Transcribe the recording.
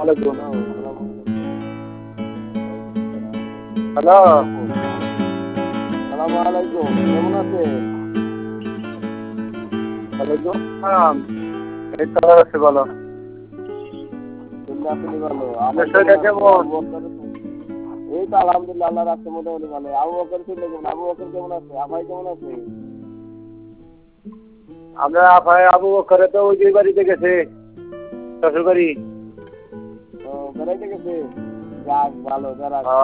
আলাইকুম। হ্যালো, সালাম আলাইকুম, কেমন আছেন? ওয়ালাইকুম আসসালাম। এই তো আছে ভালো। আপনি ভালো? আপনার শরীরটা কেমন? এই তো আলহামদুলিল্লাহ, আল্লাহ রাখছে মোটামুটি ভালো। আবু বকর ছিল কেমন? আবু বকর কেমন আছে? আপাই কেমন আছে? আমরা আবু বকরে তো ওই যে বাড়িতে গেছে, শ্বশুর বাড়ি। বেড়াইতে গেছে? যাক ভালো, যারা